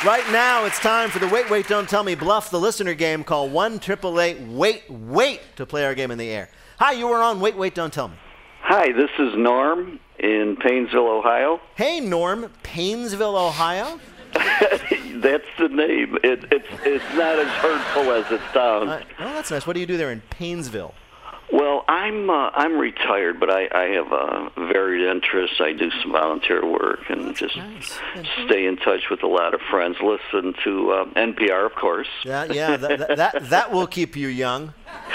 Right now, it's time for the Wait, Wait, Don't Tell Me Bluff the listener game. Call 1-888-WAIT, to play our game in the air. Hi, you were on Wait, Wait, Don't Tell Me. Hi, this is Norm in Paynesville, Ohio. Hey, Norm, Paynesville, Ohio? That's the name. It's not as hurtful as it sounds. Oh, that's nice. What do you do there in Paynesville? Well, I'm retired, but I have varied interests. I do some volunteer work and just stay in touch with a lot of friends. Listen to NPR, of course. Yeah, that will keep you young.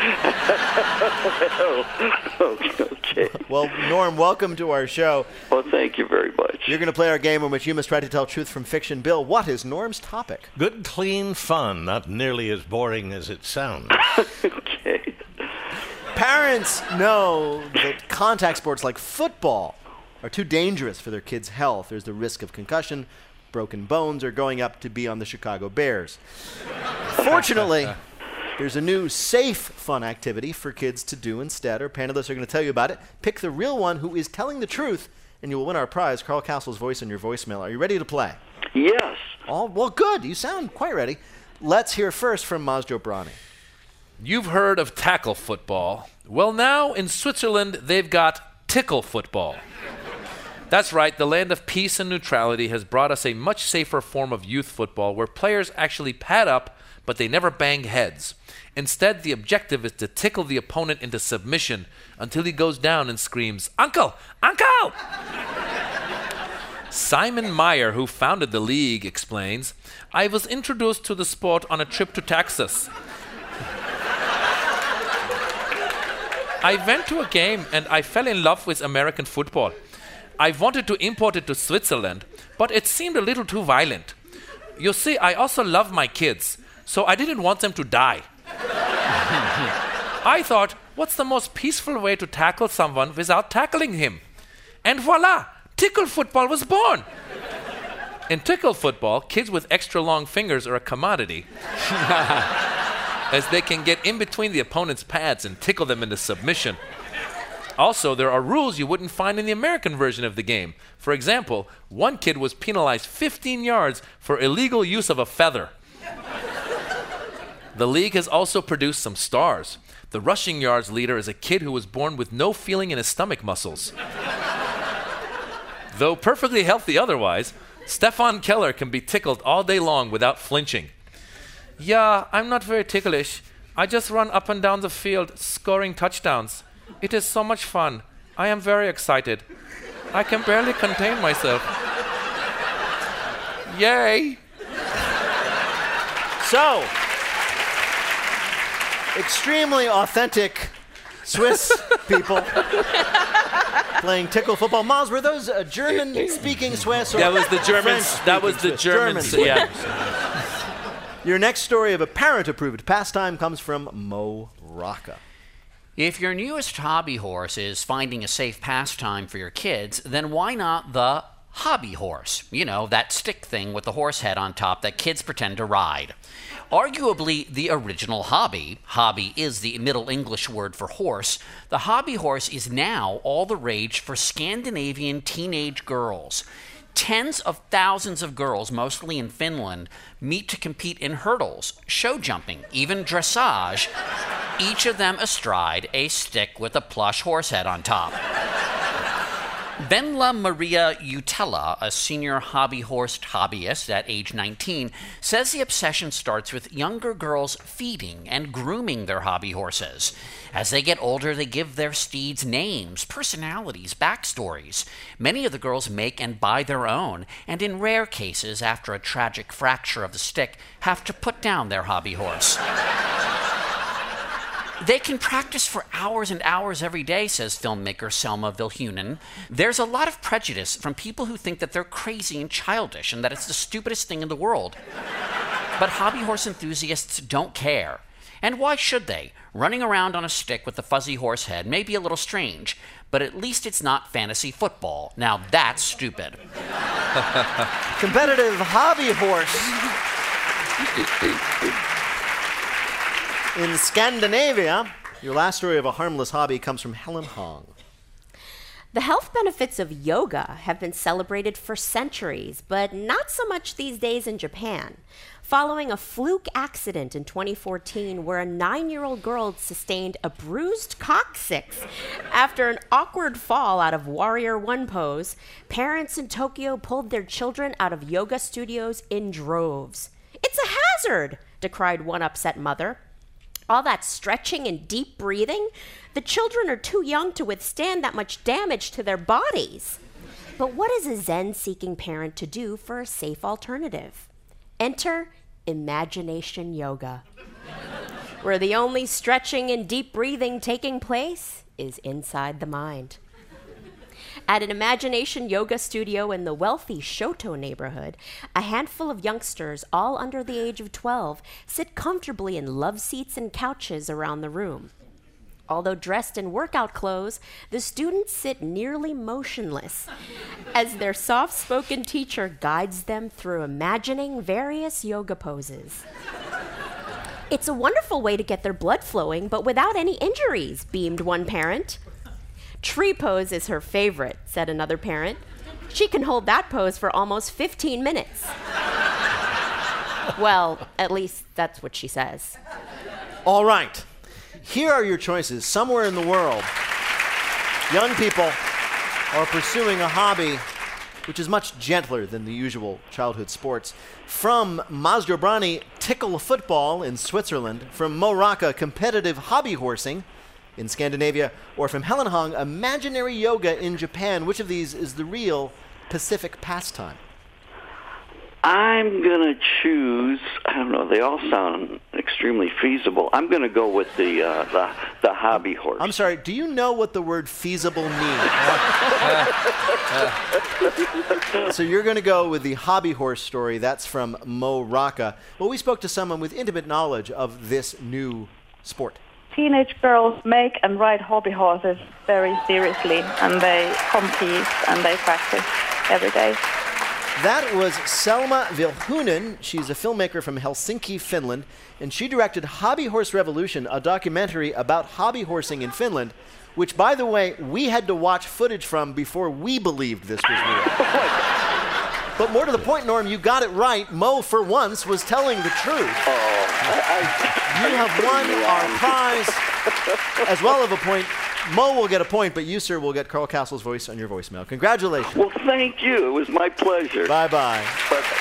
Okay. Well, Norm, welcome to our show. Well, thank you very much. You're going to play our game in which you must try to tell truth from fiction. Bill, what is Norm's topic? Good, clean fun, not nearly as boring as it sounds. Okay. Parents know that contact sports like football are too dangerous for their kids' health. There's the risk of concussion, broken bones, or going up to be on the Chicago Bears. Fortunately, there's a new safe fun activity for kids to do instead. Our panelists are going to tell you about it. Pick the real one who is telling the truth, and you will win our prize, Carl Castle's voice on your voicemail. Are you ready to play? Yes. Well, good. You sound quite ready. Let's hear first from Mazjo Brani. You've heard of tackle football. Well, now in Switzerland, they've got tickle football. That's right, the land of peace and neutrality has brought us a much safer form of youth football where players actually pad up, but they never bang heads. Instead, the objective is to tickle the opponent into submission until he goes down and screams, "Uncle! Uncle!" Simon Meyer, who founded the league, explains, "I was introduced to the sport on a trip to Texas. I went to a game and I fell in love with American football. I wanted to import it to Switzerland, but it seemed a little too violent. You see, I also love my kids, so I didn't want them to die. I thought, what's the most peaceful way to tackle someone without tackling him? And voila, tickle football was born." In tickle football, kids with extra long fingers are a commodity, as they can get in between the opponent's pads and tickle them into submission. Also, there are rules you wouldn't find in the American version of the game. For example, one kid was penalized 15 yards for illegal use of a feather. The league has also produced some stars. The rushing yards leader is a kid who was born with no feeling in his stomach muscles. Though perfectly healthy otherwise, Stefan Keller can be tickled all day long without flinching. "Yeah, I'm not very ticklish. I just run up and down the field, scoring touchdowns. It is so much fun. I am very excited. I can barely contain myself. Yay!" So, extremely authentic Swiss people playing tickle football. Miles, were those German-speaking Swiss? Or That was the Germans. That was the Germans. Germans. Yeah. Your next story of a parent-approved pastime comes from Mo Rocca. If your newest hobby horse is finding a safe pastime for your kids, then why not the hobby horse? You know, that stick thing with the horse head on top that kids pretend to ride. Arguably the original hobby is the Middle English word for horse, the hobby horse is now all the rage for Scandinavian teenage girls. Tens of thousands of girls, mostly in Finland, meet to compete in hurdles, show jumping, even dressage, each of them astride a stick with a plush horse head on top. Venla Maria Utela, a senior hobby horse hobbyist at age 19, says the obsession starts with younger girls feeding and grooming their hobby horses. As they get older, they give their steeds names, personalities, backstories. Many of the girls make and buy their own, and in rare cases, after a tragic fracture of the stick, have to put down their hobby horse. They can practice for hours and hours every day, says filmmaker Selma Vilhunen. There's a lot of prejudice from people who think that they're crazy and childish and that it's the stupidest thing in the world. But hobby horse enthusiasts don't care. And why should they? Running around on a stick with a fuzzy horse head may be a little strange, but at least it's not fantasy football. Now that's stupid. Competitive hobby horse. In Scandinavia, your last story of a harmless hobby comes from Helen Hong. The health benefits of yoga have been celebrated for centuries, but not so much these days in Japan. Following a fluke accident in 2014 where a 9-year-old girl sustained a bruised coccyx after an awkward fall out of Warrior One pose, parents in Tokyo pulled their children out of yoga studios in droves. "It's a hazard," decried one upset mother. "All that stretching and deep breathing? The children are too young to withstand that much damage to their bodies." But what is a Zen-seeking parent to do for a safe alternative? Enter Imagination Yoga, where the only stretching and deep breathing taking place is inside the mind. At an Imagination Yoga studio in the wealthy Shoto neighborhood, a handful of youngsters, all under the age of 12, sit comfortably in love seats and couches around the room. Although dressed in workout clothes, the students sit nearly motionless as their soft-spoken teacher guides them through imagining various yoga poses. "It's a wonderful way to get their blood flowing, but without any injuries," beamed one parent. "Tree pose is her favorite," said another parent. "She can hold that pose for almost 15 minutes. Well, at least that's what she says. All right. Here are your choices. Somewhere in the world, young people are pursuing a hobby which is much gentler than the usual childhood sports. From Mazjobrani, tickle football in Switzerland. From Mo Rocca, competitive hobby horsing in Scandinavia. Or from Helen Hong, imaginary yoga in Japan. Which of these is the real Pacific pastime? I'm going to choose, I don't know, they all sound extremely feasible. I'm going to go with the hobby horse. I'm sorry, do you know what the word feasible means? So you're going to go with the hobby horse story. That's from Mo Rocca. Well, we spoke to someone with intimate knowledge of this new sport. Teenage girls make and ride hobby horses very seriously, and they compete and they practice every day. That was Selma Vilhunen. She's a filmmaker from Helsinki, Finland, and she directed Hobby Horse Revolution, a documentary about hobby horsing in Finland, which, by the way, we had to watch footage from before we believed this was real. But more to the point, Norm, you got it right. Mo, for once, was telling the truth. You have won our prize, as well as a point. Mo will get a point, but you, sir, will get Carl Castle's voice on your voicemail. Congratulations. Well, thank you. It was my pleasure. Bye-bye. Bye-bye.